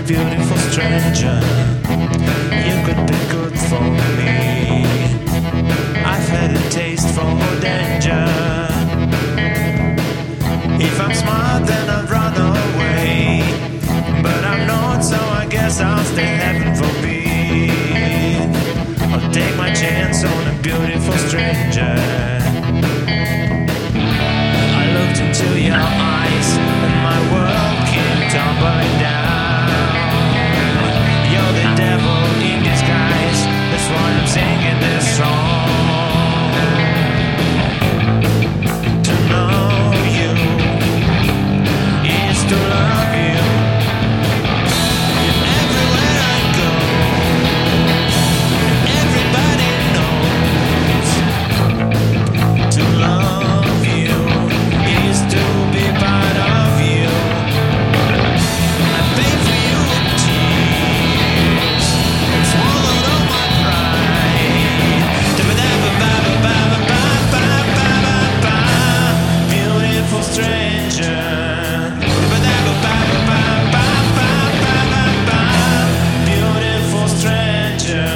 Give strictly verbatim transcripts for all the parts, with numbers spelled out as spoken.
beautiful stranger. You could be good for me. I've had a taste for danger. If I'm smart, then I'll run away. But I'm not, so I guess I'll stay heaven forbid. I'll take my chance on a beautiful stranger. I looked into your eyes, and my world came tumbling down. You're the devil in disguise, that's why I'm singing this song. To know you is to love you. Everywhere I go, everybody knows. To love you is to be part of you. I pay for you with tears, swallowed all my pride. Da-ba-da-ba-ba-ba-ba-ba-ba-ba-ba. Beautiful stranger. Da-ba-da-ba-ba-ba-ba-ba-ba-ba. Beautiful stranger.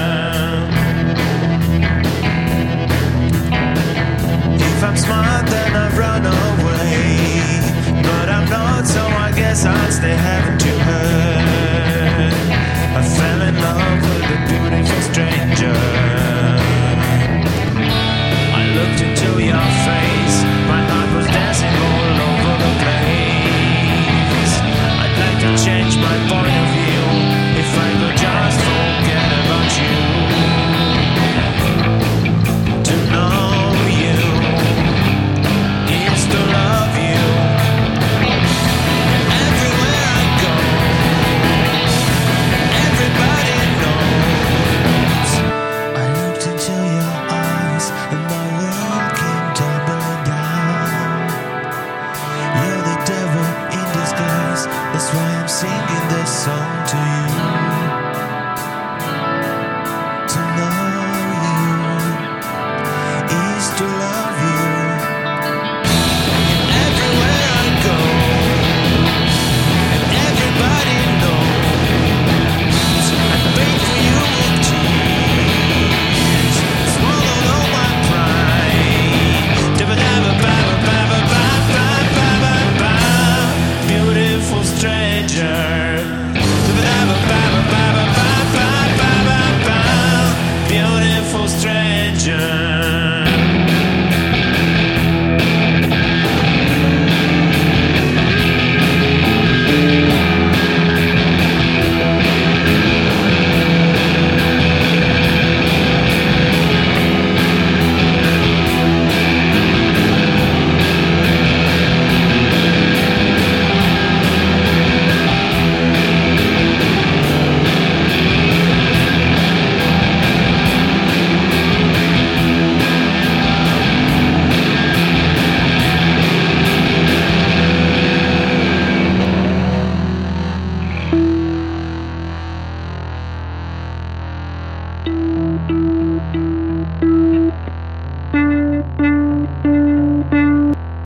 If I'm smart, then I run away. But I'm not, so I guess I'll stay heaven to her. I fell in love with a beautiful stranger. I looked into your face, my heart was dancing all over the place. I'd like to change my point of view if I could just forget about you. To know you is to love you. Everywhere I go, everybody knows. I looked into your eyes, and my world came tumbling down. You're the devil in disguise, that's why I'm singing this song to you.